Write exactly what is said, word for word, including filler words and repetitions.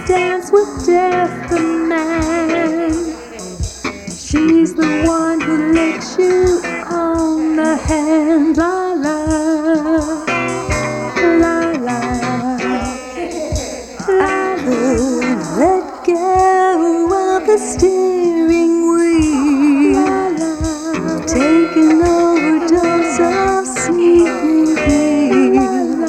dance with death, the man. She's the one who lets you